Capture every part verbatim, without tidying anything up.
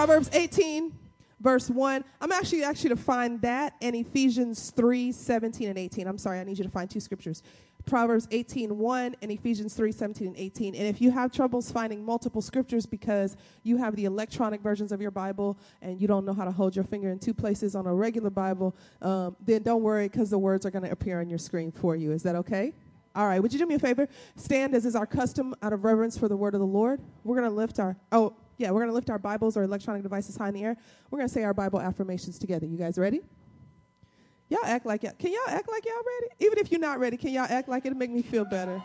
Proverbs eighteen, verse one. I'm actually actually to find that and Ephesians three, seventeen and eighteen. I'm sorry, I need you to find two scriptures. Proverbs eighteen, one and Ephesians three, seventeen and eighteen. And if you have troubles finding multiple scriptures because you have the electronic versions of your Bible and you don't know how to hold your finger in two places on a regular Bible, um, then don't worry because the words are going to appear on your screen for you. Is that okay? All right, would you do me a favor? Stand as is our custom out of reverence for the word of the Lord. We're going to lift our, oh, yeah, we're going to lift our Bibles or electronic devices high in the air. We're going to say our Bible affirmations together. You guys ready? Y'all act like y'all, can y'all act like y'all ready? Even if you're not ready, can y'all act like it'll make me feel better?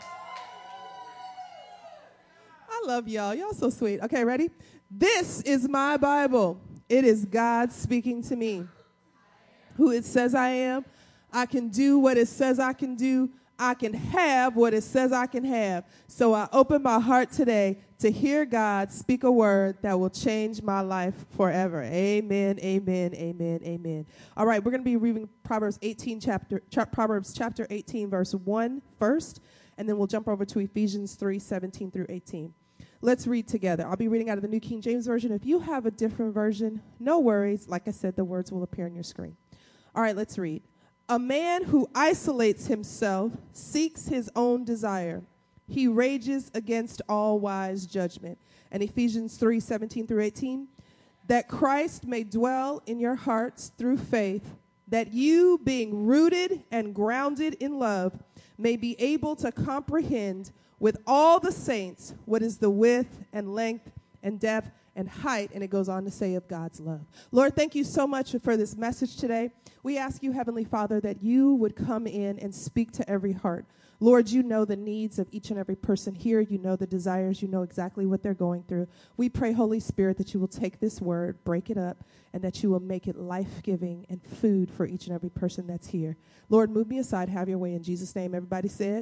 I love y'all. Y'all so sweet. Okay, ready? This is my Bible. It is God speaking to me. Who it says I am. I can do what it says I can do. I can have what it says I can have. So I open my heart today to hear God speak a word that will change my life forever. Amen, amen, amen, amen. All right, we're going to be reading Proverbs eighteen chapter cha- Proverbs chapter eighteen verse one first, and then we'll jump over to Ephesians three, seventeen through eighteen. Let's read together. I'll be reading out of the New King James Version. If you have a different version, no worries. Like I said, the words will appear on your screen. All right, let's read. A man who isolates himself seeks his own desire. He rages against all wise judgment. And Ephesians three, seventeen through eighteen, that Christ may dwell in your hearts through faith, that you, being rooted and grounded in love, may be able to comprehend with all the saints what is the width and length and depth and height, and it goes on to say of God's love. Lord, thank you so much for this message today. We ask you, Heavenly Father, that you would come in and speak to every heart. Lord, you know the needs of each and every person here. You know the desires. You know exactly what they're going through. We pray, Holy Spirit, that you will take this word, break it up, and that you will make it life-giving and food for each and every person that's here. Lord, move me aside. Have your way in Jesus' name. Everybody said,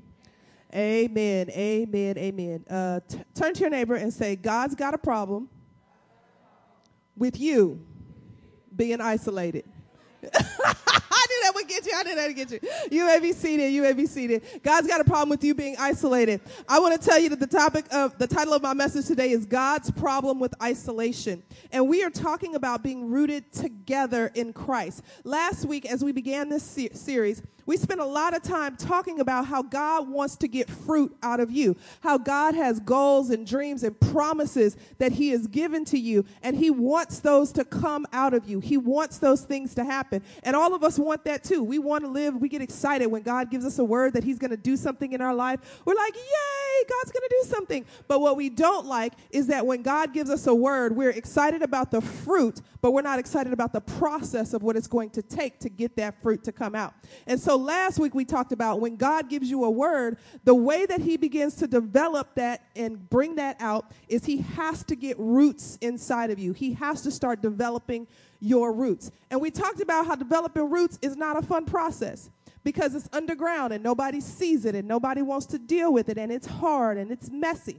amen, amen, amen. Uh, t- turn to your neighbor and say, God's got a problem with you being isolated. I knew that would get you. I knew that would get you. You may be seated. You may be seated. God's got a problem with you being isolated. I want to tell you that the topic of the title of my message today is God's problem with isolation. And we are talking about being rooted together in Christ. Last week, as we began this se- series, we spent a lot of time talking about how God wants to get fruit out of you, how God has goals and dreams and promises that he has given to you, and he wants those to come out of you. He wants those things to happen. And all of us want that too. We want to live. We get excited when God gives us a word that he's going to do something in our life. We're like, yay, God's going to do something. But what we don't like is that when God gives us a word, we're excited about the fruit, but we're not excited about the process of what it's going to take to get that fruit to come out. And so last week we talked about when God gives you a word, the way that he begins to develop that and bring that out is he has to get roots inside of you. He has to start developing your roots. And we talked about how developing roots is not a fun process because it's underground and nobody sees it and nobody wants to deal with it and it's hard and it's messy.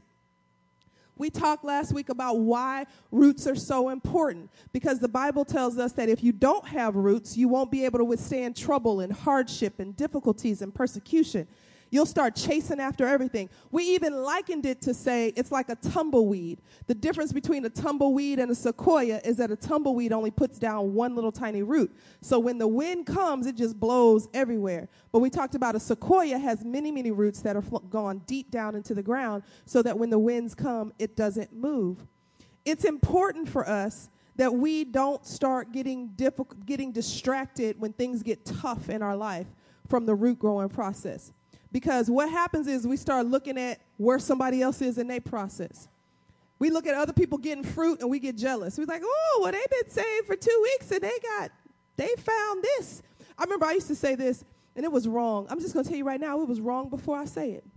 We talked last week about why roots are so important, because the Bible tells us that if you don't have roots, you won't be able to withstand trouble and hardship and difficulties and persecution. You'll start chasing after everything. We even likened it to say it's like a tumbleweed. The difference between a tumbleweed and a sequoia is that a tumbleweed only puts down one little tiny root. So when the wind comes, it just blows everywhere. But we talked about a sequoia has many, many roots that are fl- gone deep down into the ground so that when the winds come, it doesn't move. It's important for us that we don't start getting difficult, getting distracted when things get tough in our life from the root growing process. Because what happens is we start looking at where somebody else is in their process. We look at other people getting fruit and we get jealous. We're like, oh, well, they've been saved for two weeks and they got, they found this. I remember I used to say this and it was wrong. I'm just going to tell you right now, it was wrong before I say it.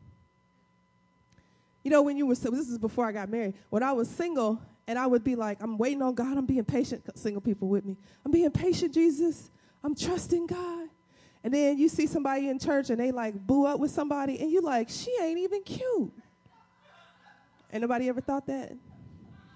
You know, when you were, this is before I got married, when I was single and I would be like, I'm waiting on God, I'm being patient, single people with me. I'm being patient, Jesus. I'm trusting God. And then you see somebody in church and they like boo up with somebody and you like, she ain't even cute. Ain't nobody ever thought that?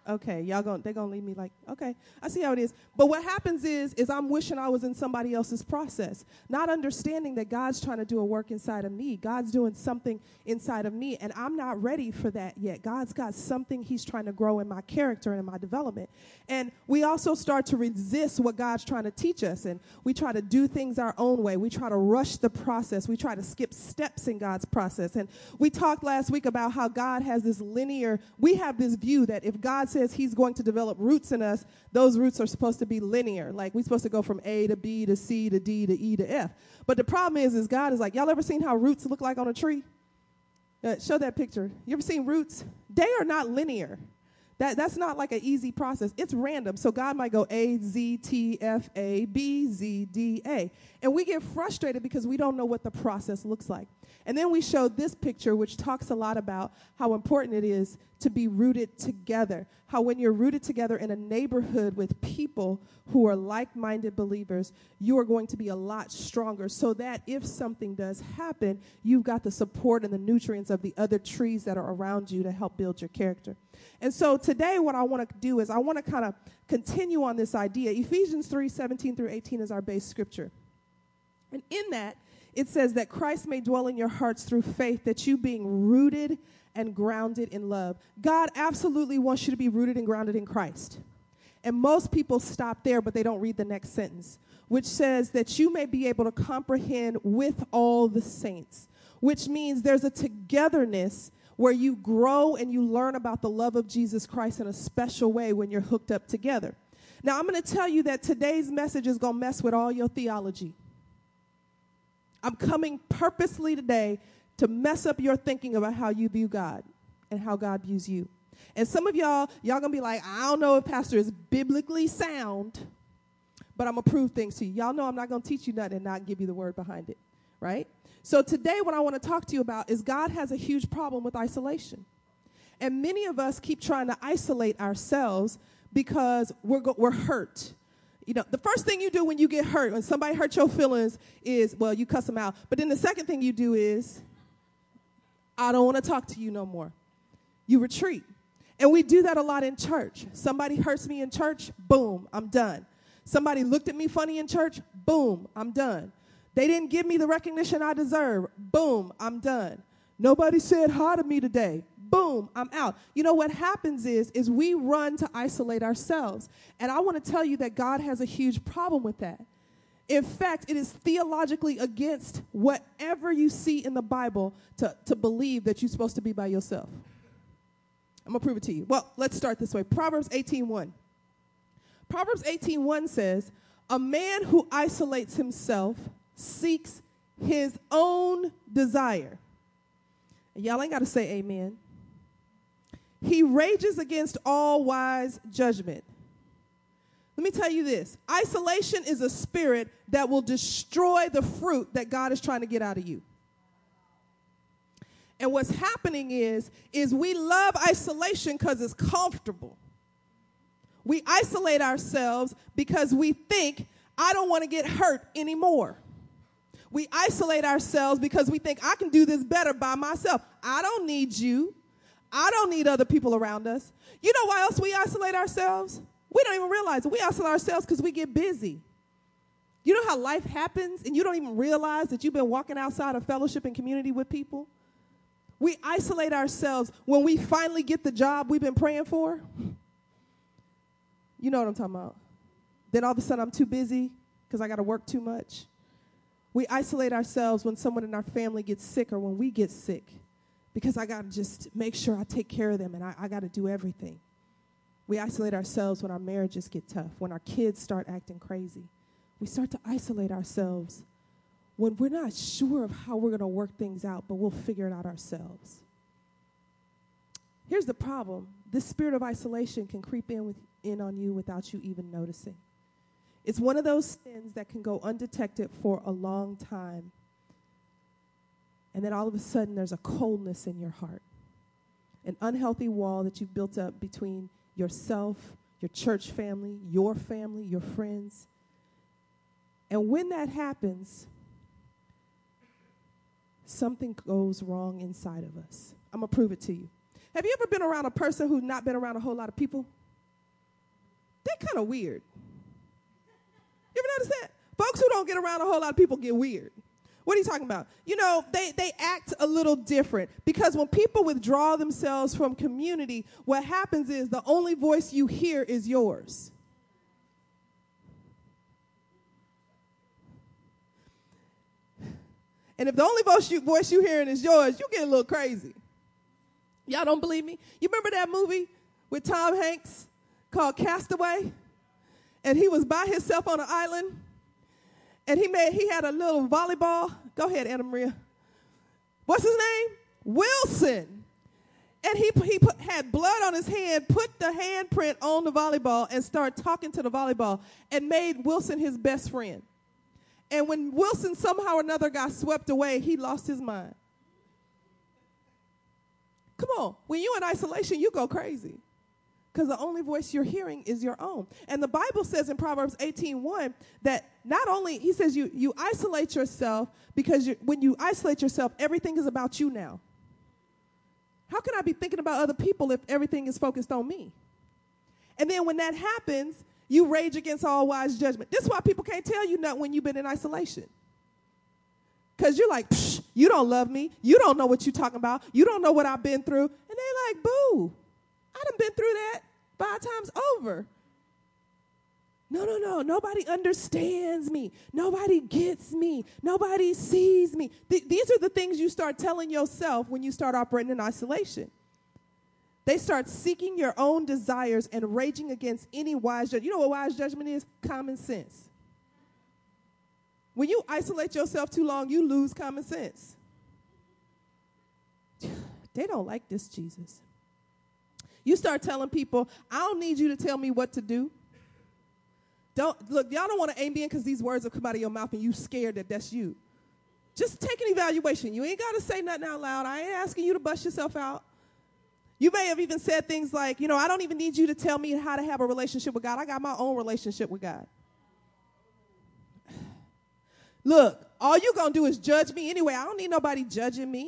Okay, y'all going they're gonna leave me like, okay, I see how it is. But what happens is, is I'm wishing I was in somebody else's process, not understanding that God's trying to do a work inside of me. God's doing something inside of me, and I'm not ready for that yet. God's got something he's trying to grow in my character and in my development. And we also start to resist what God's trying to teach us, and we try to do things our own way. We try to rush the process. We try to skip steps in God's process. And we talked last week about how God has this linear, we have this view that if God says he's going to develop roots in us, those roots are supposed to be linear. Like we're supposed to go from A to B to C to D to E to F. But the problem is, is God is like, y'all ever seen how roots look like on a tree? Uh, show that picture. You ever seen roots? They are not linear. That, that's not like an easy process. It's random. So God might go A, Z, T, F, A, B, Z, D, A. And we get frustrated because we don't know what the process looks like. And then we showed this picture, which talks a lot about how important it is to be rooted together. How when you're rooted together in a neighborhood with people who are like-minded believers, you are going to be a lot stronger so that if something does happen, you've got the support and the nutrients of the other trees that are around you to help build your character. And so today what I want to do is I want to kind of continue on this idea. Ephesians three, seventeen through eighteen is our base scripture. And in that, it says that Christ may dwell in your hearts through faith, that you being rooted and grounded in love. God absolutely wants you to be rooted and grounded in Christ. And most people stop there, but they don't read the next sentence, which says that you may be able to comprehend with all the saints, which means there's a togetherness where you grow and you learn about the love of Jesus Christ in a special way when you're hooked up together. Now, I'm going to tell you that today's message is going to mess with all your theology. I'm coming purposely today to mess up your thinking about how you view God and how God views you. And some of y'all, y'all going to be like, I don't know if pastor is biblically sound, but I'm going to prove things to you. Y'all know I'm not going to teach you nothing and not give you the word behind it, right? So today what I want to talk to you about is God has a huge problem with isolation. And many of us keep trying to isolate ourselves because we're go- we're hurt. You know, the first thing you do when you get hurt, when somebody hurts your feelings is, well, you cuss them out. But then the second thing you do is, I don't want to talk to you no more. You retreat. And we do that a lot in church. Somebody hurts me in church, boom, I'm done. Somebody looked at me funny in church, boom, I'm done. They didn't give me the recognition I deserve, boom, I'm done. Nobody said hi to me today. Boom, I'm out. You know what happens is, is we run to isolate ourselves. And I want to tell you that God has a huge problem with that. In fact, it is theologically against whatever you see in the Bible to, to believe that you're supposed to be by yourself. I'm going to prove it to you. Well, let's start this way. Proverbs eighteen one. Proverbs eighteen one says, a man who isolates himself seeks his own desire. And y'all ain't got to say amen. He rages against all wise judgment. Let me tell you this. Isolation is a spirit that will destroy the fruit that God is trying to get out of you. And what's happening is, is we love isolation because it's comfortable. We isolate ourselves because we think, I don't want to get hurt anymore. We isolate ourselves because we think, I can do this better by myself. I don't need you. I don't need other people around us. You know why else we isolate ourselves? We don't even realize it. We isolate ourselves because we get busy. You know how life happens and you don't even realize that you've been walking outside of fellowship and community with people? We isolate ourselves when we finally get the job we've been praying for. You know what I'm talking about. Then all of a sudden I'm too busy because I got to work too much. We isolate ourselves when someone in our family gets sick or when we get sick because I got to just make sure I take care of them and I, I got to do everything. We isolate ourselves when our marriages get tough, when our kids start acting crazy. We start to isolate ourselves when we're not sure of how we're going to work things out, but we'll figure it out ourselves. Here's the problem. This spirit of isolation can creep in, with, in on you without you even noticing. It's one of those sins that can go undetected for a long time. And then all of a sudden there's a coldness in your heart. An unhealthy wall that you've built up between yourself, your church family, your family, your friends. And when that happens, something goes wrong inside of us. I'm going to prove it to you. Have you ever been around a person who's not been around a whole lot of people? They're kind of weird. You ever notice that? Folks who don't get around a whole lot of people get weird. What are you talking about? You know, they, they act a little different because when people withdraw themselves from community, what happens is the only voice you hear is yours. And if the only voice you, voice you hearing is yours, you get a little crazy. Y'all don't believe me? You remember that movie with Tom Hanks called Castaway? And he was by himself on an island. And he made he had a little volleyball. Go ahead, Anna Maria. What's his name? Wilson. And he, he put, had blood on his hand, put the handprint on the volleyball, and started talking to the volleyball and made Wilson his best friend. And when Wilson somehow or another got swept away, he lost his mind. Come on. When you're in isolation, you go crazy. Because the only voice you're hearing is your own. And the Bible says in Proverbs eighteen one that not only, he says you, you isolate yourself because you, when you isolate yourself, everything is about you now. How can I be thinking about other people if everything is focused on me? And then when that happens, you rage against all wise judgment. This is why people can't tell you nothing when you've been in isolation. Because you're like, psh, you don't love me. You don't know what you're talking about. You don't know what I've been through. And they're like, boo. I done been through that five times over. No, no, no. Nobody understands me. Nobody gets me. Nobody sees me. Th- these are the things you start telling yourself when you start operating in isolation. They start seeking your own desires and raging against any wise judgment. You know what wise judgment is? Common sense. When you isolate yourself too long, you lose common sense. They don't like this Jesus. You start telling people, I don't need you to tell me what to do. Don't look, y'all don't want to amen because these words will come out of your mouth and you scared that that's you. Just take an evaluation. You ain't got to say nothing out loud. I ain't asking you to bust yourself out. You may have even said things like, you know, I don't even need you to tell me how to have a relationship with God. I got my own relationship with God. Look, all you're going to do is judge me anyway. I don't need nobody judging me.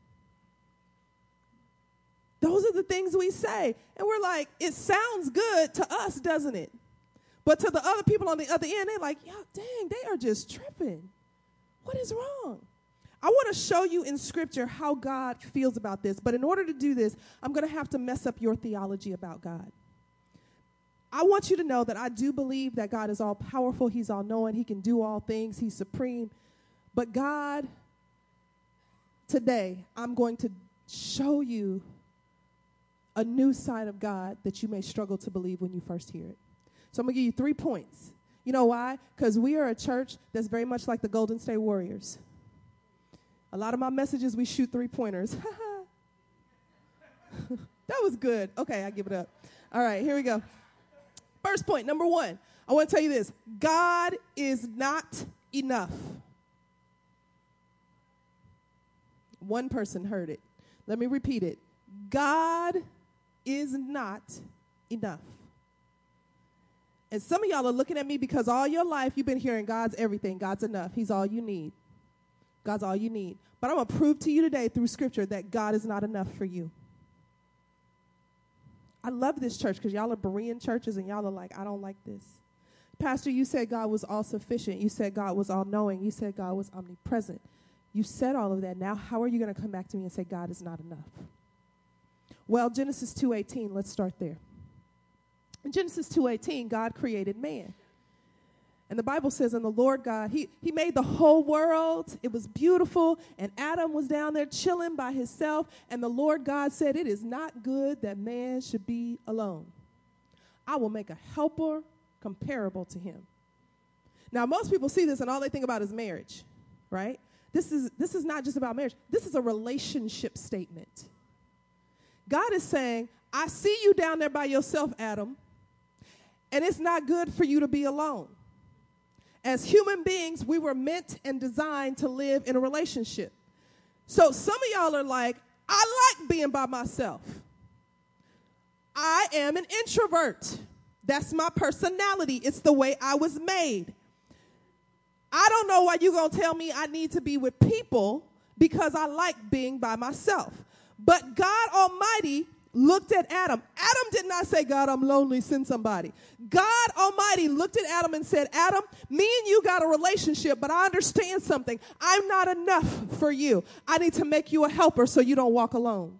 Those are the things we say. And we're like, it sounds good to us, doesn't it? But to the other people on the other end, they're like, yeah, dang, they are just tripping. What is wrong? I want to show you in Scripture how God feels about this. But in order to do this, I'm going to have to mess up your theology about God. I want you to know that I do believe that God is all powerful. He's all knowing. He can do all things. He's supreme. But God, today, I'm going to show you a new side of God that you may struggle to believe when you first hear it. So I'm going to give you three points. You know why? Because we are a church that's very much like the Golden State Warriors. A lot of my messages, we shoot three-pointers. That was good. Okay, I give it up. All right, here we go. First point, number one. I want to tell you this. God is not enough. One person heard it. Let me repeat it. God is not enough. And some of y'all are looking at me because all your life you've been hearing God's everything. God's enough. He's all you need. God's all you need. But I'm going to prove to you today through Scripture that God is not enough for you. I love this church because y'all are Berean churches and y'all are like, I don't like this. Pastor, you said God was all sufficient. You said God was all knowing. You said God was omnipresent. You said all of that. Now how are you going to come back to me and say God is not enough? Well, Genesis two eighteen, let's start there. In Genesis two eighteen, God created man. And the Bible says, and the Lord God, he, he made the whole world. It was beautiful. And Adam was down there chilling by himself. And the Lord God said, it is not good that man should be alone. I will make a helper comparable to him. Now, most people see this and all they think about is marriage, right? This is, this is not just about marriage. This is a relationship statement. God is saying, I see you down there by yourself, Adam, and it's not good for you to be alone. As human beings, we were meant and designed to live in a relationship. So some of y'all are like, I like being by myself. I am an introvert. That's my personality. It's the way I was made. I don't know why you're going to tell me I need to be with people because I like being by myself. But God Almighty looked at Adam. Adam did not say, God, I'm lonely, send somebody. God Almighty looked at Adam and said, Adam, me and you got a relationship, but I understand something. I'm not enough for you. I need to make you a helper so you don't walk alone.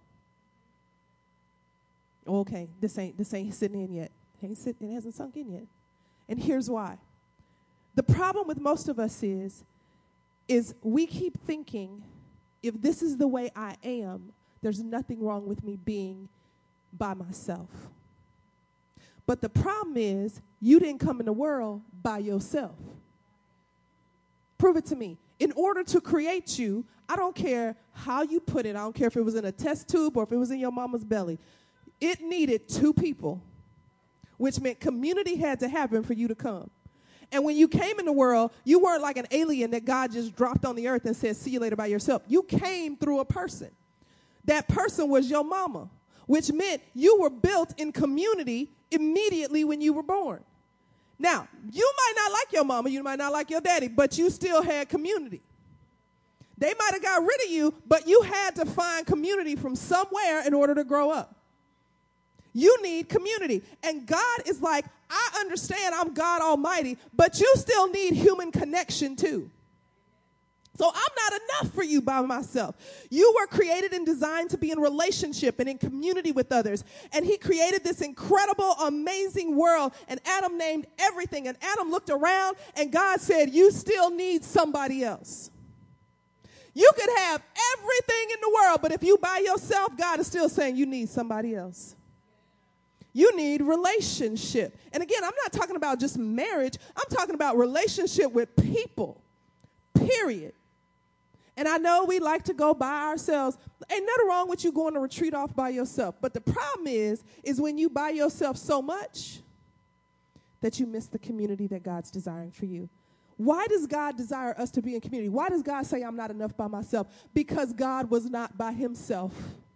Okay, this ain't this ain't sitting in yet. It, ain't sit, it hasn't sunk in yet. And here's why. The problem with most of us is, is we keep thinking, if this is the way I am, there's nothing wrong with me being by myself. But the problem is, you didn't come in the world by yourself. Prove it to me. In order to create you, I don't care how you put it. I don't care if it was in a test tube or if it was in your mama's belly. It needed two people, which meant community had to happen for you to come. And when you came in the world, you weren't like an alien that God just dropped on the earth and said, see you later by yourself. You came through a person. That person was your mama, which meant you were built in community immediately when you were born. Now, you might not like your mama, you might not like your daddy, but you still had community. They might have got rid of you, but you had to find community from somewhere in order to grow up. You need community. And God is like, I understand I'm God Almighty, but you still need human connection too. So I'm not enough for you by myself. You were created and designed to be in relationship and in community with others. And he created this incredible, amazing world. And Adam named everything. And Adam looked around and God said, you still need somebody else. You could have everything in the world, but if you by yourself, God is still saying you need somebody else. You need relationship. And again, I'm not talking about just marriage. I'm talking about relationship with people, period. And I know we like to go by ourselves. Ain't nothing wrong with you going to retreat off by yourself. But the problem is, is when you by yourself so much that you miss the community that God's desiring for you. Why does God desire us to be in community? Why does God say I'm not enough by myself? Because God was not by himself.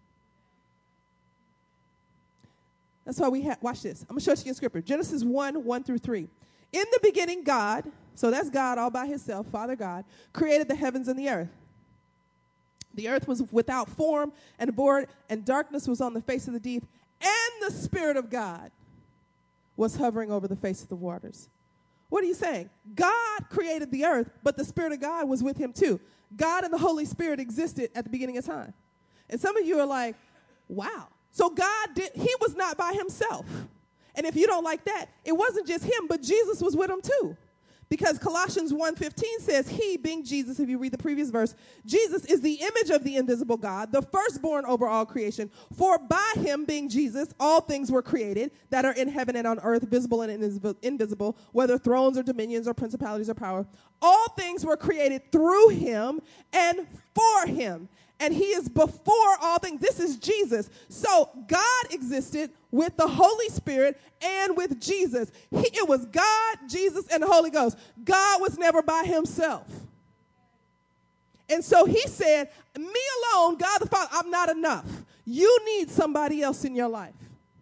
That's why we have, watch this. I'm going to show it to you in scripture. Genesis one, one through three. In the beginning, God, so that's God all by himself, Father God, created the heavens and the earth. The earth was without form and void, and darkness was on the face of the deep, and the Spirit of God was hovering over the face of the waters. What are you saying? God created the earth, but the Spirit of God was with him too. God and the Holy Spirit existed at the beginning of time. And some of you are like, wow. So God did, he was not by himself. And if you don't like that, it wasn't just him, but Jesus was with him too. Because Colossians one fifteen says, he, being Jesus, if you read the previous verse, Jesus is the image of the invisible God, the firstborn over all creation. For by him, being Jesus, all things were created that are in heaven and on earth, visible and invisible, whether thrones or dominions or principalities or power. All things were created through him and for him. And he is before all things. This is Jesus. So God existed with the Holy Spirit and with Jesus. He, it was God, Jesus, and the Holy Ghost. God was never by himself. And so he said, me alone, God the Father, I'm not enough. You need somebody else in your life.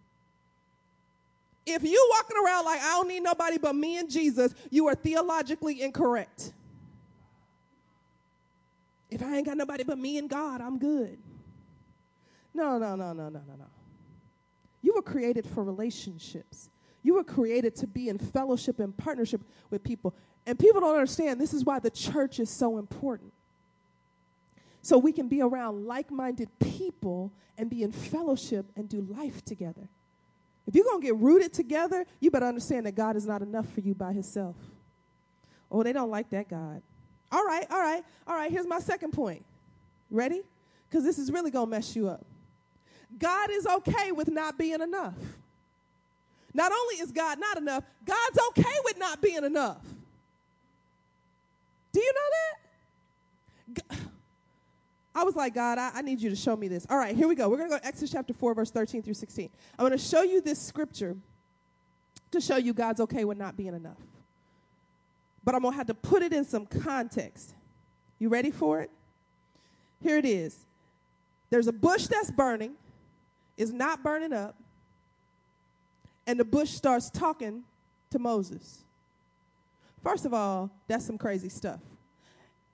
If you walking around like, I don't need nobody but me and Jesus, you are theologically incorrect. If I ain't got nobody but me and God, I'm good. No, no, no, no, no, no, no. You were created for relationships. You were created to be in fellowship and partnership with people. And people don't understand this is why the church is so important. So we can be around like-minded people and be in fellowship and do life together. If you're going to get rooted together, you better understand that God is not enough for you by himself. Oh, they don't like that God. All right, all right, all right, here's my second point. Ready? Because this is really going to mess you up. God is okay with not being enough. Not only is God not enough, God's okay with not being enough. Do you know that? God, I was like, God, I, I need you to show me this. All right, here we go. We're going to go to Exodus chapter four, verse thirteen through sixteen. I'm going to show you this scripture to show you God's okay with not being enough. But I'm going to have to put it in some context. You ready for it? Here it is. There's a bush that's burning. It's not burning up. And the bush starts talking to Moses. First of all, that's some crazy stuff.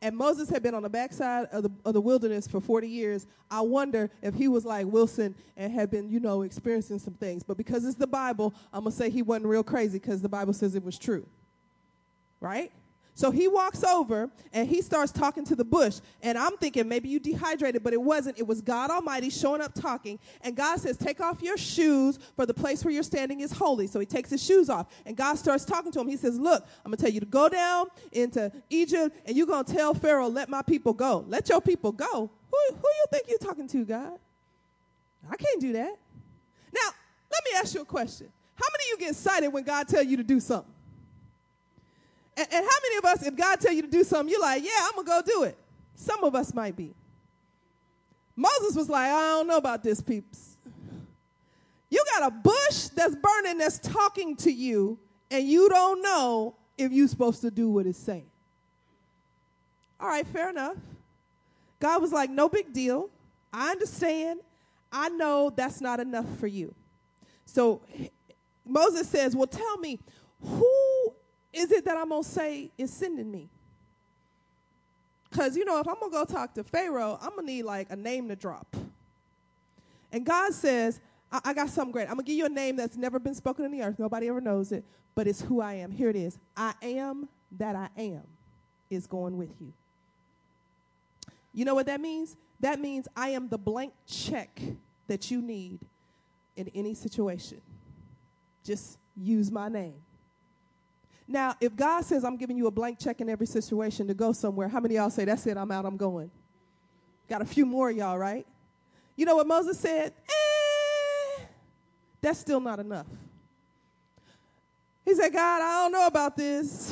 and Moses had been on the backside of the, of the wilderness for forty years. I wonder if he was like Wilson and had been, you know, experiencing some things. But because it's the Bible, I'm going to say he wasn't real crazy because the Bible says it was true. Right? So he walks over and he starts talking to the bush. And I'm thinking maybe you dehydrated, but it wasn't. It was God Almighty showing up talking. And God says, take off your shoes, for the place where you're standing is holy. So he takes his shoes off. And God starts talking to him. He says, look, I'm going to tell you to go down into Egypt, and you're going to tell Pharaoh, let my people go. Let your people go. Who, who you think you're talking to, God? I can't do that. Now, let me ask you a question. How many of you get excited when God tells you to do something? And, and how many of us, if God tell you to do something, you're like, yeah, I'm going to go do it. Some of us might be. Moses was like, I don't know about this, peeps. You got a bush that's burning that's talking to you, and you don't know if you're supposed to do what it's saying. All right, fair enough. God was like, no big deal. I understand. I know that's not enough for you. So Moses says, well, tell me, who is it that I'm going to say is sending me? Because, you know, if I'm going to go talk to Pharaoh, I'm going to need, like, a name to drop. And God says, I, I got something great. I'm going to give you a name that's never been spoken in the earth. Nobody ever knows it, but it's who I am. Here it is. I am that I am is going with you. You know what that means? That means I am the blank check that you need in any situation. Just use my name. Now, if God says I'm giving you a blank check in every situation to go somewhere, how many of y'all say, that's it, I'm out, I'm going? Got a few more of y'all, right? You know what Moses said? Eh, that's still not enough. He said, God, I don't know about this.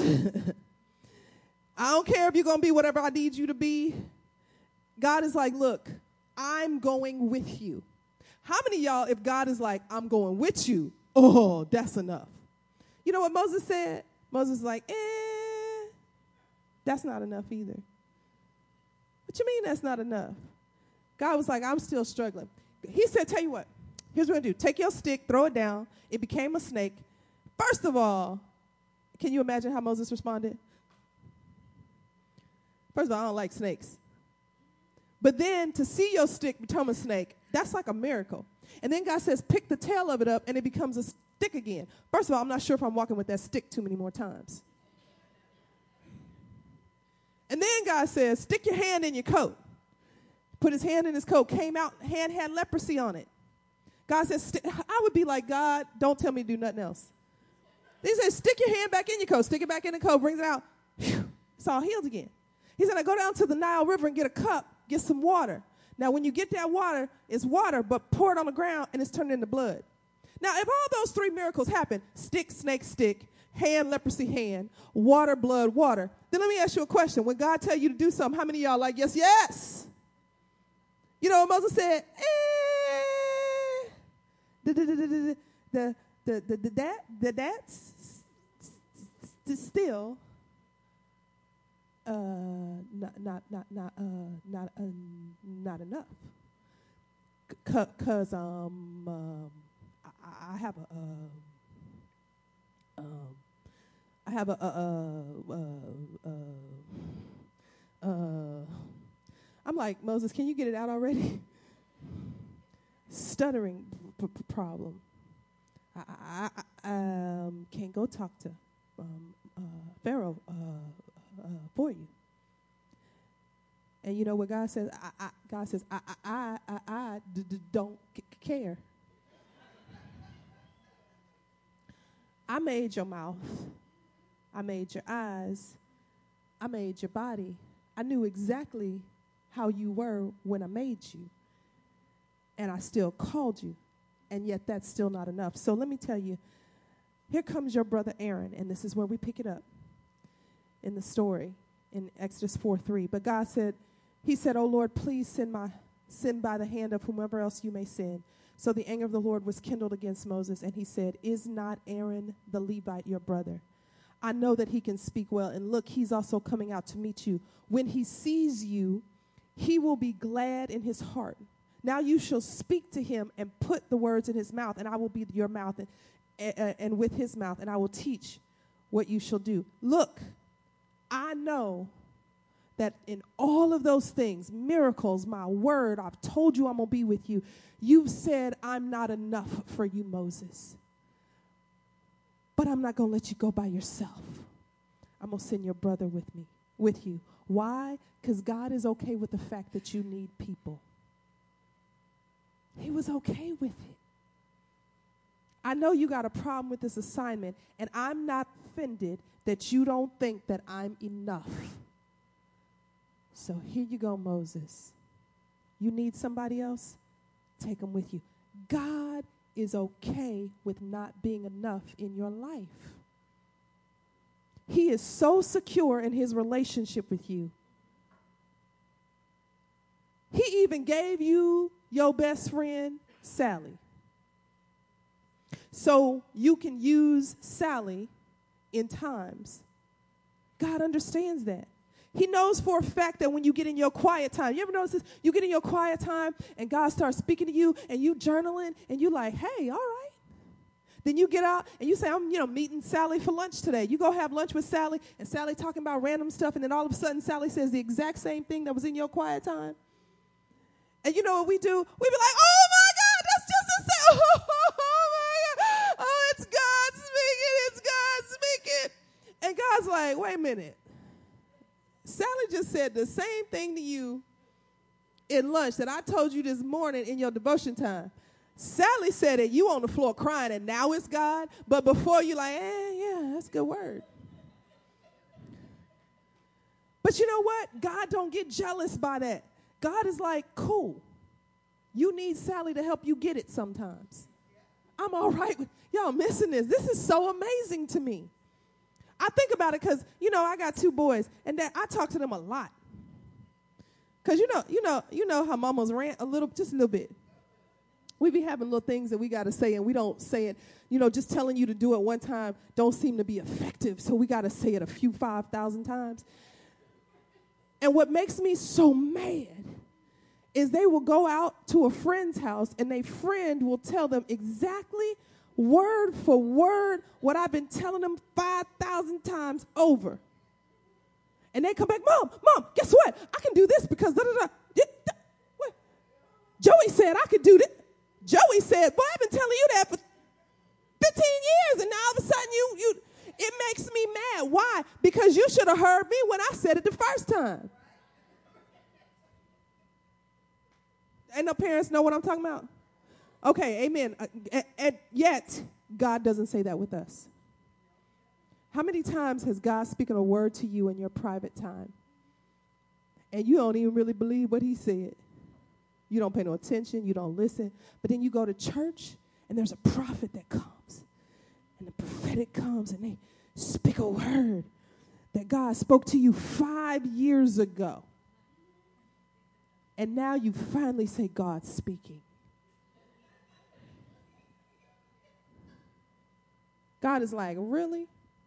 I don't care if you're going to be whatever I need you to be. God is like, look, I'm going with you. How many of y'all, if God is like, I'm going with you, oh, that's enough. You know what Moses said? Moses was like, eh, that's not enough either. What you mean that's not enough? God was like, I'm still struggling. He said, tell you what, here's what we're going to do. Take your stick, throw it down. It became a snake. First of all, can you imagine how Moses responded? First of all, I don't like snakes. But then to see your stick become a snake, that's like a miracle. And then God says, pick the tail of it up, and it becomes a stick again. First of all, I'm not sure if I'm walking with that stick too many more times. And then God says, stick your hand in your coat. Put his hand in his coat, came out, hand had leprosy on it. God says, st- I would be like, God, don't tell me to do nothing else. He said, stick your hand back in your coat, stick it back in the coat, brings it out. Whew, it's all healed again. He said, I go down to the Nile River and get a cup, get some water. Now, when you get that water, it's water, but pour it on the ground, and it's turned into blood. Now, if all those three miracles happen, stick, snake, stick, hand, leprosy, hand, water, blood, water, then let me ask you a question. When God tell you to do something, how many of y'all like, yes, yes? You know what Moses said? Eh. The, the, the, the, the, the, the, the, that, the, that's still uh, not, not, not, not, uh, not, uh, not enough. C- Cause um, um, I, I have a, uh, um, I have a, uh, uh, uh, uh, uh, I'm like, Moses, can you get it out already? Stuttering p- p- problem. I, I, I um, can't go talk to um, uh, Pharaoh uh, uh, for you. And you know what God says? I, I, God says, I, I, I, I, I d- d- don't c- care. I made your mouth. I made your eyes. I made your body. I knew exactly how you were when I made you. And I still called you. And yet that's still not enough. So let me tell you, here comes your brother Aaron. And this is where we pick it up in the story in Exodus four three. But God said, he said, oh Lord, please send my send by the hand of whomever else you may send. So the anger of the Lord was kindled against Moses. And he said, is not Aaron the Levite your brother? I know that he can speak well. And look, he's also coming out to meet you. When he sees you, he will be glad in his heart. Now you shall speak to him and put the words in his mouth, and I will be your mouth and, and, and with his mouth, and I will teach what you shall do. Look, I know that in all of those things, miracles, my word, I've told you I'm going to be with you. You've said I'm not enough for you, Moses. But I'm not going to let you go by yourself. I'm going to send your brother with me, with you. Why? Because God is okay with the fact that you need people. He was okay with it. I know you got a problem with this assignment, and I'm not offended that you don't think that I'm enough. So here you go, Moses. You need somebody else? Take them with you. God is okay with not being enough in your life. He is so secure in his relationship with you. He even gave you your best friend, Sally. So you can use Sally in times. God understands that. He knows for a fact that when you get in your quiet time, you ever notice this? You get in your quiet time and God starts speaking to you and you journaling and you like, hey, all right. Then you get out and you say, I'm, you know, meeting Sally for lunch today. You go have lunch with Sally and Sally talking about random stuff, and then all of a sudden Sally says the exact same thing that was in your quiet time. And you know what we do? We be like, oh my God, that's just the same. Oh my God. Oh, it's God speaking. It's God speaking. And God's like, wait a minute. Sally just said the same thing to you in lunch that I told you this morning in your devotion time. Sally said it, you on the floor crying, and now it's God. But before you like, eh, yeah, that's a good word. But you know what? God don't get jealous by that. God is like, cool. You need Sally to help you get it sometimes. I'm all right with y'all missing this. This is so amazing to me. I think about it because, you know, I got two boys, and that I talk to them a lot. Because, you know, you know, you know how mamas rant a little, just a little bit. We be having little things that we got to say, and we don't say it. You know, just telling you to do it one time don't seem to be effective, so we got to say it a few five thousand times. And what makes me so mad is they will go out to a friend's house, and their friend will tell them exactly word for word what I've been telling them five thousand times over. And they come back, Mom, Mom, guess what? I can do this because da da da. What? Joey said I could do this. Joey said, boy, I've been telling you that for fifteen years, and now all of a sudden you, you, it makes me mad. Why? Because you should have heard me when I said it the first time. Ain't no parents know what I'm talking about? Okay, amen. Uh, and yet, God doesn't say that with us. How many times has God spoken a word to you in your private time, and you don't even really believe what he said? You don't pay no attention. You don't listen. But then you go to church, and there's a prophet that comes, and the prophetic comes, and they speak a word that God spoke to you five years ago. And now you finally say, God's speaking. God is like, really?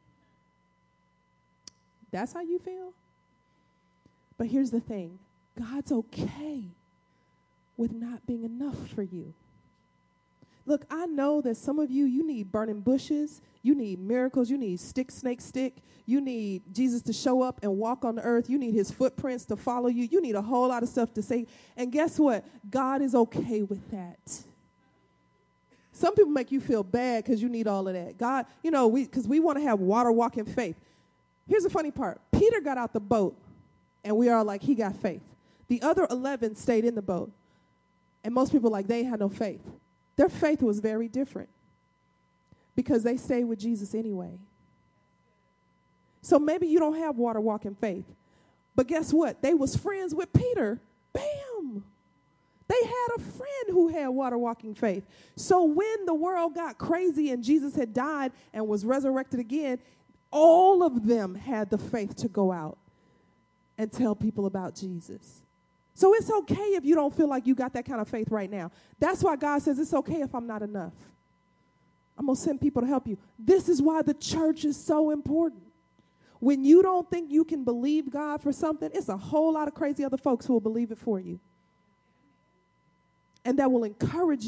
That's how you feel? But here's the thing. God's okay with not being enough for you. Look, I know that some of you, you need burning bushes. You need miracles. You need stick, snake, stick. You need Jesus to show up and walk on the earth. You need his footprints to follow you. You need a whole lot of stuff to say. And guess what? God is okay with that. Some people make you feel bad because you need all of that. God, you know, we because we want to have water walking faith. Here's the funny part. Peter got out the boat, and we are like, he got faith. The other eleven stayed in the boat. And most people like, they had no faith. Their faith was very different because they stayed with Jesus anyway. So maybe you don't have water walking faith. But guess what? They was friends with Peter. Bam! They had a friend who had water walking faith. So when the world got crazy and Jesus had died and was resurrected again, all of them had the faith to go out and tell people about Jesus. So it's okay if you don't feel like you got that kind of faith right now. That's why God says it's okay if I'm not enough. I'm going to send people to help you. This is why the church is so important. When you don't think you can believe God for something, it's a whole lot of crazy other folks who will believe it for you. And that will encourage you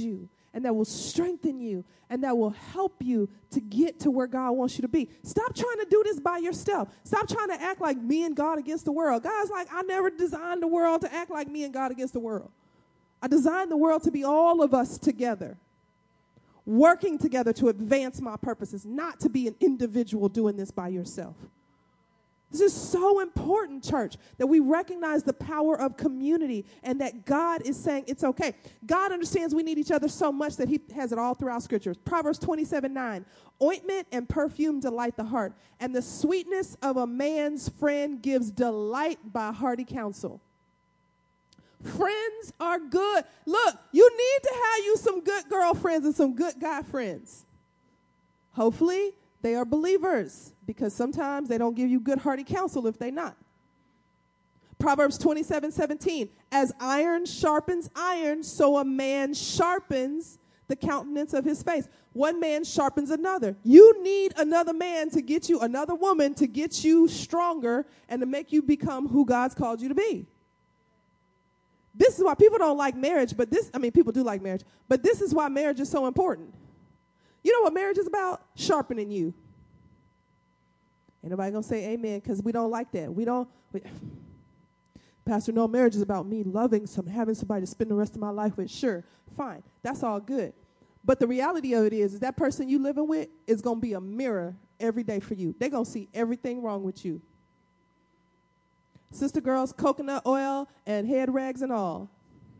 and that will strengthen you and that will help you to get to where God wants you to be. Stop trying to do this by yourself. Stop trying to act like me and God against the world. God's like, I never designed the world to act like me and God against the world. I designed the world to be all of us together, working together to advance my purposes, not to be an individual doing this by yourself. This is so important, church, that we recognize the power of community and that God is saying it's okay. God understands we need each other so much that he has it all throughout scriptures. Proverbs twenty-seven nine, ointment and perfume delight the heart, and the sweetness of a man's friend gives delight by hearty counsel. Friends are good. Look, you need to have you some good girlfriends and some good guy friends. Hopefully, they are believers, because sometimes they don't give you good hearty counsel if they're not. Proverbs twenty-seven seventeen, as iron sharpens iron, so a man sharpens the countenance of his face. One man sharpens another. You need another man to get you, another woman to get you stronger and to make you become who God's called you to be. This is why people don't like marriage, but this, I mean, people do like marriage, but this is why marriage is so important. You know what marriage is about? Sharpening you. Ain't nobody going to say amen because we don't like that. We don't. We, Pastor, no, marriage is about me loving some, having somebody to spend the rest of my life with. Sure, fine. That's all good. But the reality of it is, is that person you living with is going to be a mirror every day for you. They're going to see everything wrong with you. Sister girls, coconut oil and head rags and all.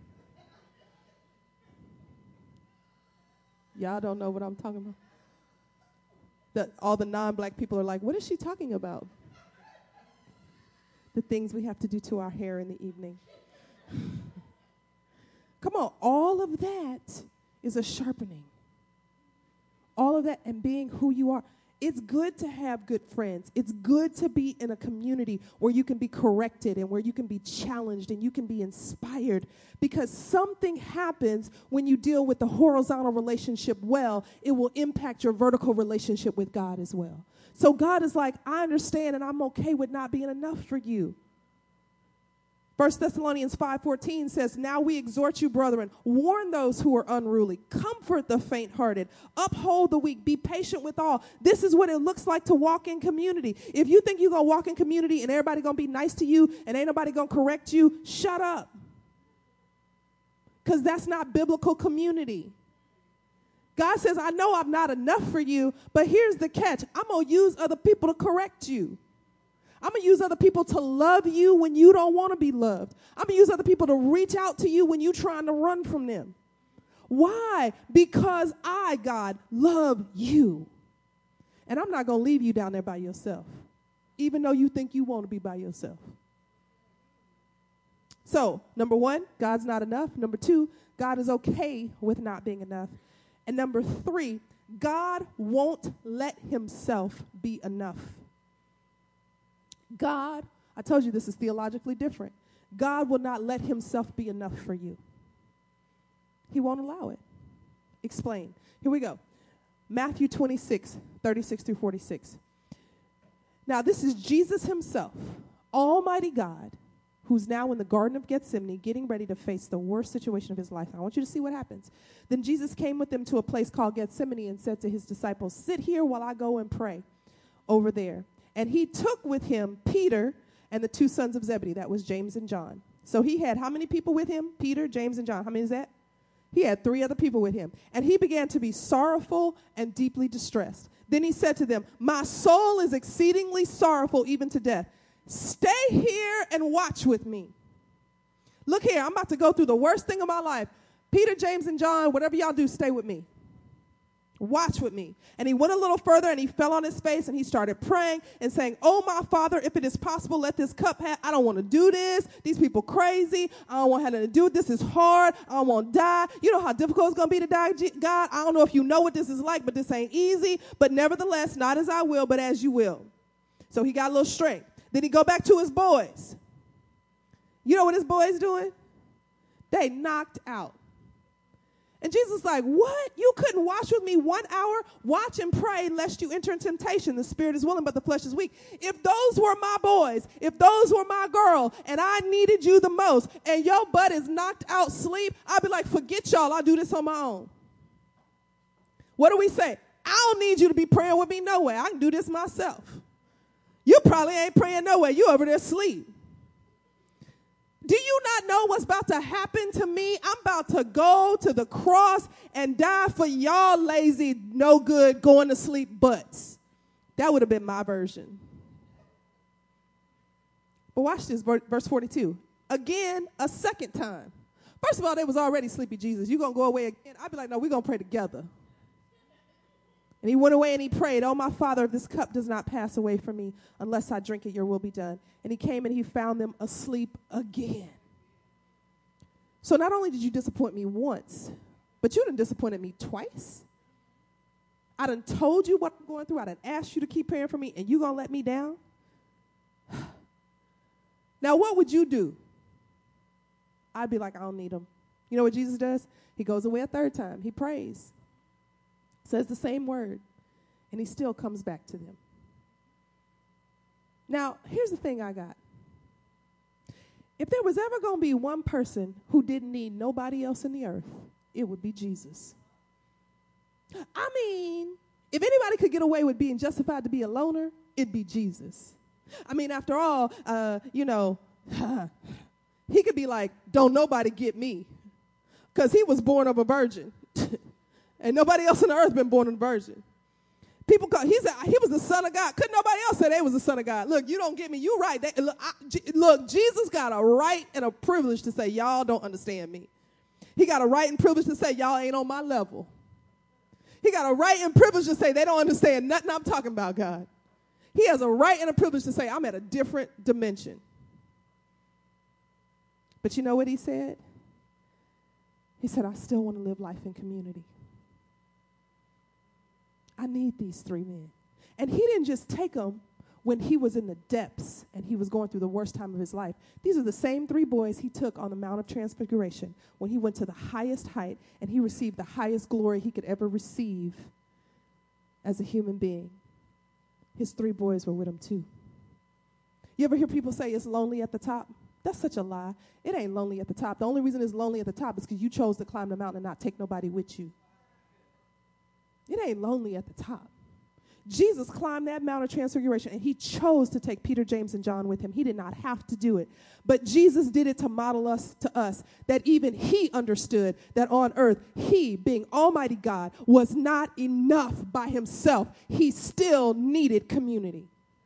Y'all don't know what I'm talking about. The, all the non-black people are like, what is she talking about? The things we have to do to our hair in the evening. Come on, all of that is a sharpening. All of that and being who you are. It's good to have good friends. It's good to be in a community where you can be corrected and where you can be challenged and you can be inspired, because something happens when you deal with the horizontal relationship well. It will impact your vertical relationship with God as well. So God is like, I understand and I'm okay with not being enough for you. First Thessalonians five fourteen says, now we exhort you, brethren, warn those who are unruly, comfort the faint-hearted, uphold the weak, be patient with all. This is what it looks like to walk in community. If you think you're going to walk in community and everybody going to be nice to you and ain't nobody going to correct you, shut up. Because that's not biblical community. God says, I know I'm not enough for you, but here's the catch. I'm going to use other people to correct you. I'm going to use other people to love you when you don't want to be loved. I'm going to use other people to reach out to you when you're trying to run from them. Why? Because I, God, love you. And I'm not going to leave you down there by yourself, even though you think you want to be by yourself. So, number one, God's not enough. Number two, God is okay with not being enough. And number three, God won't let himself be enough. God, I told you this is theologically different. God will not let himself be enough for you. He won't allow it. Explain. Here we go. Matthew twenty-six, thirty-six through forty-six. Now, this is Jesus himself, Almighty God, who's now in the Garden of Gethsemane, getting ready to face the worst situation of his life. I want you to see what happens. Then Jesus came with them to a place called Gethsemane and said to his disciples, sit here while I go and pray over there. And he took with him Peter and the two sons of Zebedee. That was James and John. So he had how many people with him? Peter, James, and John. How many is that? He had three other people with him. And he began to be sorrowful and deeply distressed. Then he said to them, my soul is exceedingly sorrowful, even to death. Stay here and watch with me. Look here, I'm about to go through the worst thing of my life. Peter, James, and John, whatever y'all do, stay with me. Watch with me. And he went a little further and he fell on his face and he started praying and saying, oh, my Father, if it is possible, let this cup pass. I don't want to do this. These people crazy. I don't want to do it. This is hard. I don't want to die. You know how difficult it's going to be to die, God? I don't know if you know what this is like, but this ain't easy. But nevertheless, not as I will, but as you will. So he got a little strength. Then he go back to his boys. You know what his boys doing? They knocked out. And Jesus is like, what? You couldn't watch with me one hour? Watch and pray lest you enter in temptation. The spirit is willing, but the flesh is weak. If those were my boys, if those were my girl, and I needed you the most, and your butt is knocked out sleep, I'd be like, forget y'all. I'll do this on my own. What do we say? I don't need you to be praying with me no way. I can do this myself. You probably ain't praying no way. You over there asleep. Do you not know what's about to happen to me? I'm about to go to the cross and die for y'all lazy, no good, going to sleep butts. That would have been my version. But watch this, verse forty-two. Again, a second time. First of all, they was already sleepy Jesus. You going to go away again? I'd be like, no, we're going to pray together. And he went away and he prayed, oh, my Father, if this cup does not pass away from me, unless I drink it, your will be done. And he came and he found them asleep again. So not only did you disappoint me once, but you done disappointed me twice. I done told you what I'm going through. I done asked you to keep praying for me, and you going to let me down? Now, what would you do? I'd be like, I don't need him. You know what Jesus does? He goes away a third time. He prays. Says the same word, and he still comes back to them. Now, here's the thing I got. If there was ever going to be one person who didn't need nobody else in the earth, it would be Jesus. I mean, if anybody could get away with being justified to be a loner, it'd be Jesus. I mean, after all, uh, you know, he could be like, don't nobody get me, because he was born of a virgin. And nobody else on the earth been born of a virgin. People call, he said he was the son of God. Couldn't nobody else say they was the son of God? Look, you don't get me. You right. They, look, I, G, look, Jesus got a right and a privilege to say, y'all don't understand me. He got a right and privilege to say, y'all ain't on my level. He got a right and privilege to say, they don't understand nothing I'm talking about, God. He has a right and a privilege to say, I'm at a different dimension. But you know what he said? He said, I still want to live life in community. I need these three men. And he didn't just take them when he was in the depths and he was going through the worst time of his life. These are the same three boys he took on the Mount of Transfiguration when he went to the highest height and he received the highest glory he could ever receive as a human being. His three boys were with him too. You ever hear people say it's lonely at the top? That's such a lie. It ain't lonely at the top. The only reason it's lonely at the top is because you chose to climb the mountain and not take nobody with you. It ain't lonely at the top. Jesus climbed that Mount of Transfiguration, and he chose to take Peter, James, and John with him. He did not have to do it. But Jesus did it to model us to us that even he understood that on earth, he, being Almighty God, was not enough by himself. He still needed community.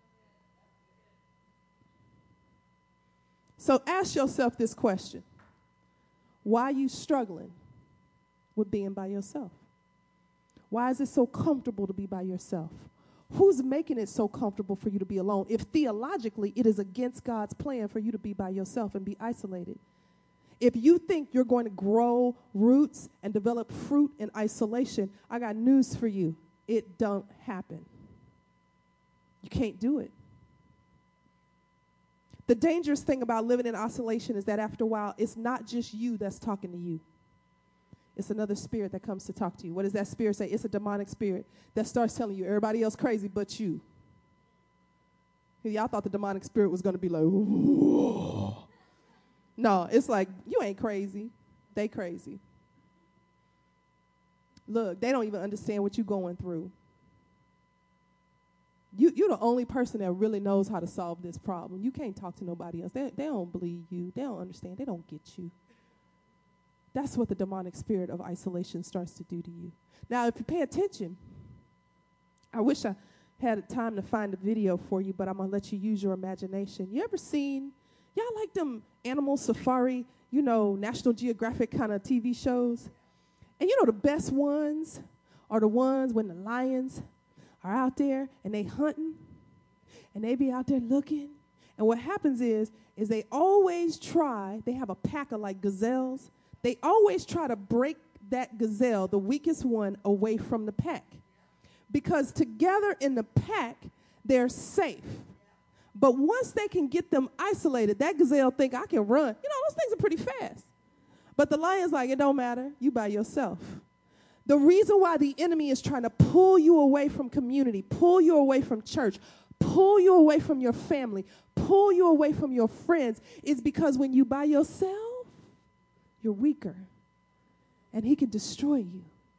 So ask yourself this question. Why are you struggling with being by yourself? Why is it so comfortable to be by yourself? Who's making it so comfortable for you to be alone if theologically it is against God's plan for you to be by yourself and be isolated? If you think you're going to grow roots and develop fruit in isolation, I got news for you. It don't happen. You can't do it. The dangerous thing about living in isolation is that after a while, it's not just you that's talking to you. It's another spirit that comes to talk to you. What does that spirit say? It's a demonic spirit that starts telling you everybody else crazy but you. Y'all thought the demonic spirit was going to be like, ooh. No, it's like, you ain't crazy. They crazy. Look, they don't even understand what you're going through. You, you're the only person that really knows how to solve this problem. You can't talk to nobody else. They, they don't believe you. They don't understand. They don't get you. That's what the demonic spirit of isolation starts to do to you. Now, if you pay attention, I wish I had time to find a video for you, but I'm going to let you use your imagination. You ever seen, y'all like them animal safari, you know, National Geographic kind of T V shows? And you know the best ones are the ones when the lions are out there and they hunting, and they be out there looking. And what happens is, is they always try, they have a pack of like gazelles. They always try to break that gazelle, the weakest one, away from the pack. Because together in the pack, they're safe. But once they can get them isolated, that gazelle think, I can run. You know, those things are pretty fast. But the lion's like, it don't matter. You by yourself. The reason why the enemy is trying to pull you away from community, pull you away from church, pull you away from your family, pull you away from your friends, is because when you by yourself, you're weaker, and he can destroy you,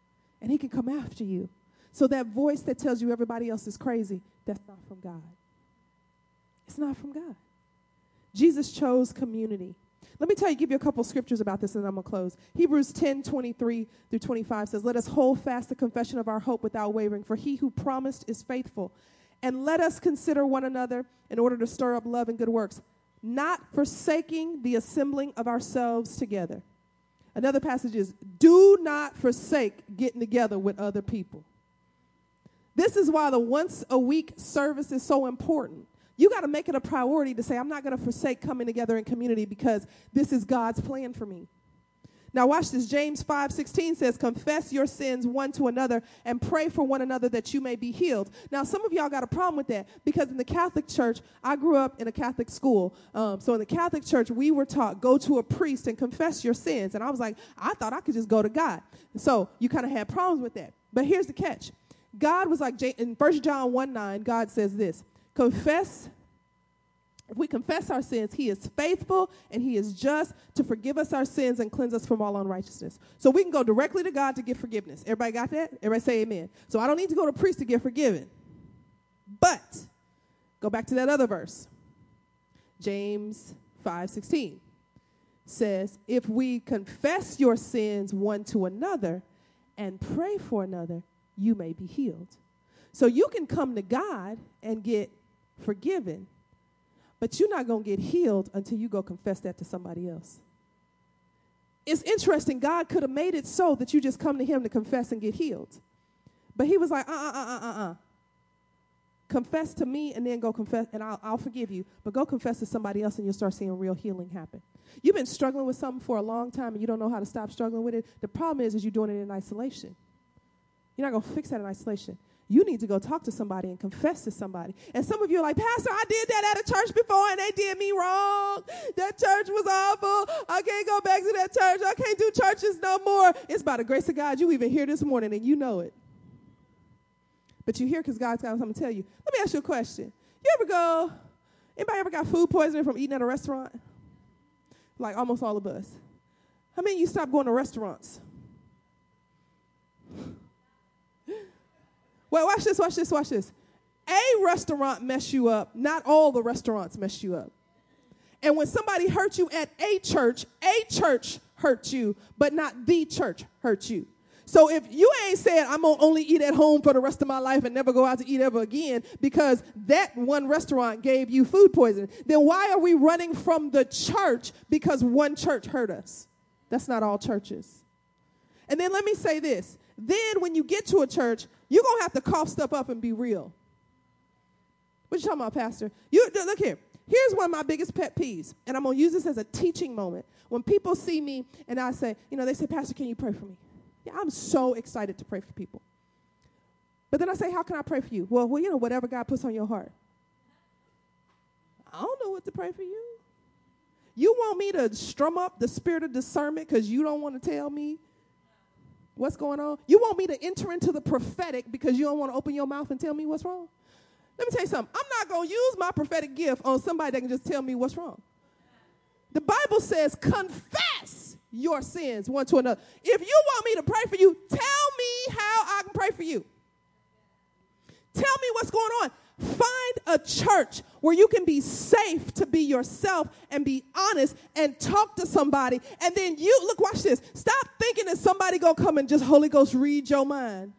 and he can come after you. So that voice that tells you everybody else is crazy, that's not from God. It's not from God. Jesus chose community. Let me tell you, give you a couple scriptures about this, and then I'm going to close. Hebrews ten, twenty-three through twenty-five says, let us hold fast the confession of our hope without wavering, for he who promised is faithful. And let us consider one another in order to stir up love and good works, not forsaking the assembling of ourselves together. Another passage is, do not forsake getting together with other people. This is why the once a week service is so important. You got to make it a priority to say, I'm not going to forsake coming together in community because this is God's plan for me. Now watch this. James five sixteen says, confess your sins one to another and pray for one another that you may be healed. Now some of y'all got a problem with that because in the Catholic Church, I grew up in a Catholic school. Um, so in the Catholic Church, we were taught, go to a priest and confess your sins. And I was like, I thought I could just go to God. So you kind of had problems with that. But here's the catch. God was like, in First John one nine, God says this, confess, if we confess our sins, he is faithful and he is just to forgive us our sins and cleanse us from all unrighteousness. So we can go directly to God to get forgiveness. Everybody got that? Everybody say amen. So I don't need to go to a priest to get forgiven. But go back to that other verse. James five sixteen says, if we confess your sins one to another and pray for another, you may be healed. So you can come to God and get forgiven, but you're not going to get healed until you go confess that to somebody else. It's interesting. God could have made it so that you just come to him to confess and get healed. But he was like, uh, uh, uh, uh, uh. Confess to me and then go confess, and I'll, I'll forgive you. But go confess to somebody else and you'll start seeing real healing happen. You've been struggling with something for a long time and you don't know how to stop struggling with it. The problem is, is you're doing it in isolation. You're not going to fix that in isolation. You need to go talk to somebody and confess to somebody. And some of you are like, Pastor, I did that at a church before and they did me wrong. That church was awful. I can't go back to that church. I can't do churches no more. It's by the grace of God you even here this morning and you know it. But you're here because God's got something to tell you. Let me ask you a question. You ever go, anybody ever got food poisoning from eating at a restaurant? Like almost all of us. How many of you stopped going to restaurants? Well, watch this, watch this, watch this. A restaurant mess you up. Not all the restaurants mess you up. And when somebody hurt you at a church, a church hurt you, but not the church hurt you. So if you ain't said, I'm going to only eat at home for the rest of my life and never go out to eat ever again because that one restaurant gave you food poisoning, then why are we running from the church because one church hurt us? That's not all churches. And then let me say this. Then when you get to a church, you're going to have to cough stuff up and be real. What you talking about, Pastor? You look here. Here's one of my biggest pet peeves, and I'm going to use this as a teaching moment. When people see me and I say, you know, they say, Pastor, can you pray for me? Yeah, I'm so excited to pray for people. But then I say, how can I pray for you? Well, well, you know, whatever God puts on your heart. I don't know what to pray for you. You want me to strum up the spirit of discernment because you don't want to tell me what's going on? You want me to enter into the prophetic because you don't want to open your mouth and tell me what's wrong? Let me tell you something. I'm not going to use my prophetic gift on somebody that can just tell me what's wrong. The Bible says confess your sins one to another. If you want me to pray for you, tell me how I can pray for you. Tell me what's going on. Find a church where you can be safe to be yourself and be honest and talk to somebody. And then you, look, watch this. Stop thinking that somebody going to come and just Holy Ghost read your mind.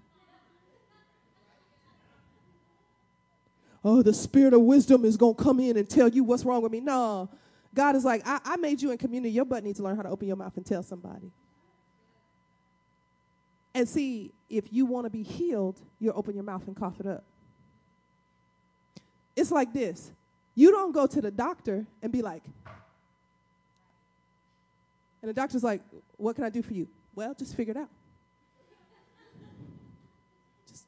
Oh, the spirit of wisdom is going to come in and tell you what's wrong with me. No. God is like, I, I made you in community. Your butt needs to learn how to open your mouth and tell somebody. And see, if you want to be healed, you'll open your mouth and cough it up. It's like this. You don't go to the doctor and be like, and the doctor's like, what can I do for you? Well, just figure it out. Just.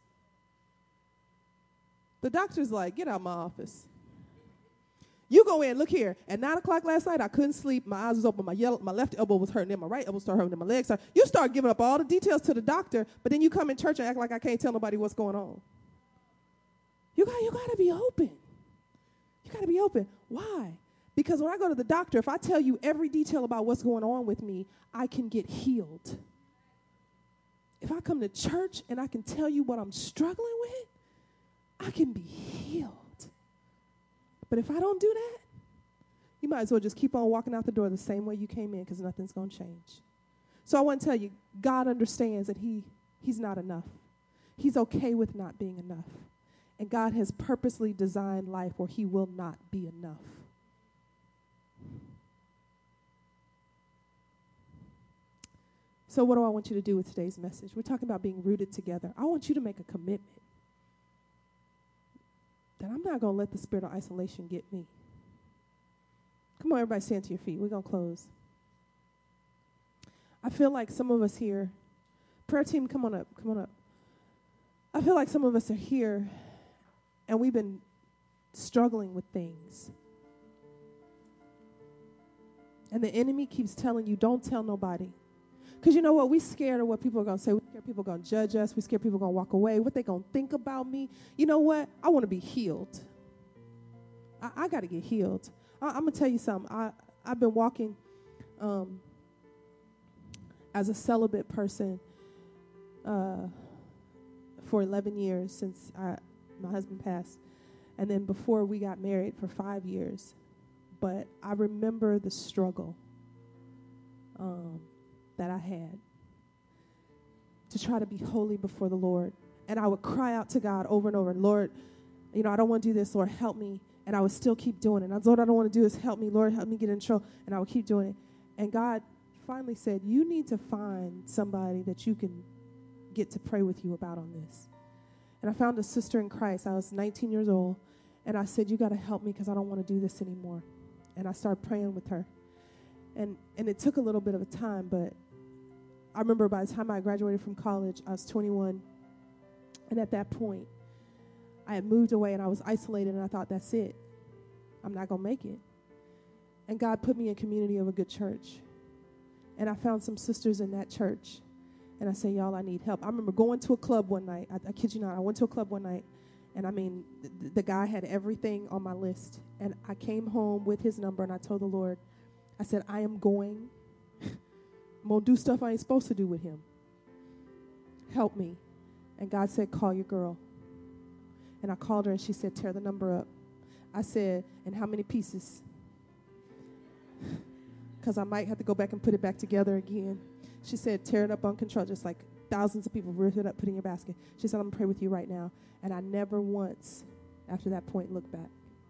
The doctor's like, get out of my office. You go in, look here. At nine o'clock last night, I couldn't sleep. My eyes was open. My, yellow, my left elbow was hurting. Then my right elbow started hurting. Then my legs started. You start giving up all the details to the doctor, but then you come in church and act like I can't tell nobody what's going on. You got, you got to be open. You got to be open. Why? Because when I go to the doctor, if I tell you every detail about what's going on with me, I can get healed. if I come to church and I can tell you what I'm struggling with, I can be healed. But if I don't do that, you might as well just keep on walking out the door the same way you came in, because nothing's going to change. So I want to tell you, God understands that he, he's not enough. He's okay with not being enough. And God has purposely designed life where he will not be enough. So what do I want you to do with today's message? We're talking about being rooted together. I want you to make a commitment that I'm not going to let the spirit of isolation get me. Come on, everybody, stand to your feet. We're going to close. I feel like some of us here, prayer team, come on up, come on up. I feel like some of us are here and we've been struggling with things. And the enemy keeps telling you, don't tell nobody. Because you know what? We're scared of what people are going to say. We're scared people are going to judge us. We're scared people are going to walk away. What they going to think about me. You know what? I want to be healed. I, I got to get healed. I, I'm going to tell you something. I, I've been walking um, as a celibate person uh, for eleven years since I, my husband passed. And then before we got married for five years. But I remember the struggle um, that I had to try to be holy before the Lord. And I would cry out to God over and over, Lord, you know, I don't want to do this. Lord, help me. And I would still keep doing it. And Lord, I don't want to do this. Help me. Lord, help me get in trouble. And I would keep doing it. And God finally said, you need to find somebody that you can get to pray with you about on this. And I found a sister in Christ. I was nineteen years old. And I said, you got to help me because I don't want to do this anymore. And I started praying with her. And and it took a little bit of a time, but I remember by the time I graduated from college, I was twenty-one. And at that point, I had moved away and I was isolated, and I thought, that's it. I'm not going to make it. And God put me in community of a good church. And I found some sisters in that church. And I said, y'all, I need help. I remember going to a club one night. I, I kid you not. I went to a club one night. And I mean, th- the guy had everything on my list. And I came home with his number, and I told the Lord, I said, I am going. I'm going to do stuff I ain't supposed to do with him. Help me. And God said, call your girl. And I called her, and she said, tear the number up. I said, and how many pieces? Because I might have to go back and put it back together again. She said, tear it up uncontrolled, just like thousands of people rip it up, put it in your basket. She said, I'm going to pray with you right now. And I never once, after that point, looked back.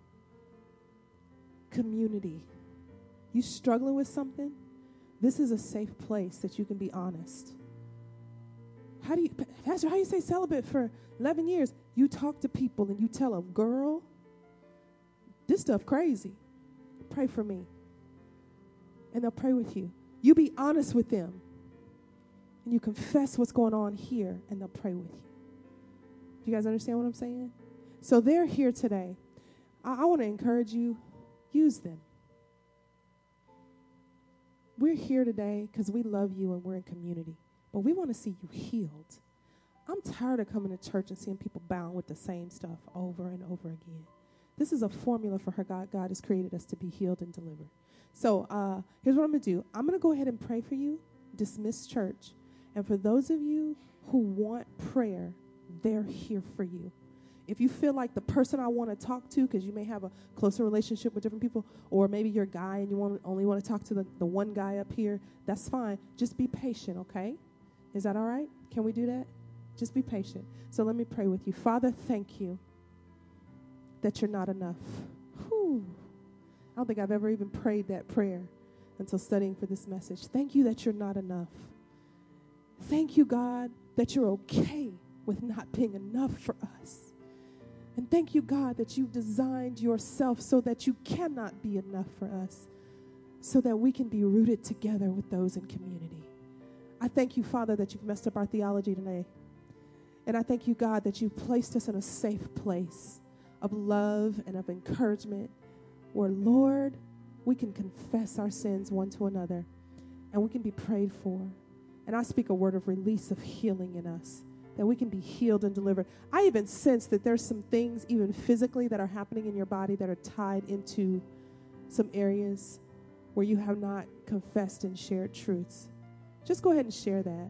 Community. You struggling with something? This is a safe place that you can be honest. How do you, Pastor, how do you say celibate for eleven years? You talk to people and you tell them, girl, this stuff crazy. Pray for me. And they'll pray with you. You be honest with them. And you confess what's going on here, and they'll pray with you. Do you guys understand what I'm saying? So they're here today. I, I want to encourage you, use them. We're here today because we love you and we're in community. But we want to see you healed. I'm tired of coming to church and seeing people bound with the same stuff over and over again. This is a formula for her. God, God has created us to be healed and delivered. So uh, here's what I'm going to do. I'm going to go ahead and pray for you, dismiss church. And for those of you who want prayer, they're here for you. If you feel like the person I want to talk to, because you may have a closer relationship with different people, or maybe you're a guy and you want only want to talk to the, the one guy up here, that's fine. Just be patient, okay? Is that all right? Can we do that? Just be patient. So let me pray with you. Father, thank you that you're not enough. Whew. I don't think I've ever even prayed that prayer until studying for this message. Thank you that you're not enough. Thank you, God, that you're okay with not being enough for us. And thank you, God, that you've designed yourself so that you cannot be enough for us, so that we can be rooted together with those in community. I thank you, Father, that you've messed up our theology today. And I thank you, God, that you've placed us in a safe place of love and of encouragement where, Lord, we can confess our sins one to another and we can be prayed for. And I speak a word of release of healing in us, that we can be healed and delivered. I even sense that there's some things, even physically, that are happening in your body that are tied into some areas where you have not confessed and shared truths. Just go ahead and share that.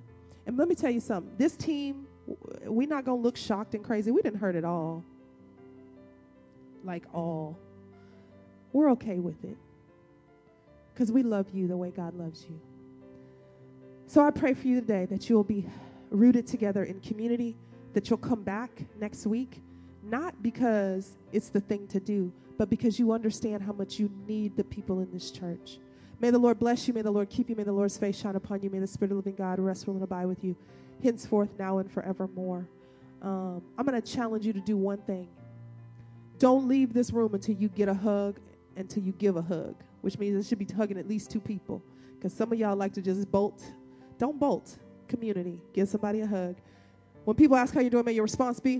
And let me tell you something. This team, we're not going to look shocked and crazy. We didn't hurt at all. Like all. We're okay with it. Because we love you the way God loves you. So I pray for you today that you'll be rooted together in community, that you'll come back next week, not because it's the thing to do, but because you understand how much you need the people in this church. May the Lord bless you. May the Lord keep you. May the Lord's face shine upon you. May the Spirit of the living God rest, rule, and abide with you henceforth, now, and forevermore. Um, I'm going to challenge you to do one thing. Don't leave this room until you get a hug, until you give a hug, which means it should be hugging at least two people, because some of y'all like to just bolt. Don't bolt. Community. Give somebody a hug. When people ask how you're doing, may your response be,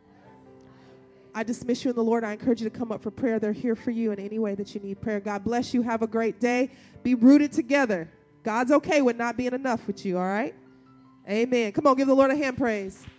I dismiss you in the Lord. I encourage you to come up for prayer. They're here for you in any way that you need prayer. God bless you. Have a great day. Be rooted together. God's okay with not being enough with you, all right? Amen. Come on, give the Lord a hand praise.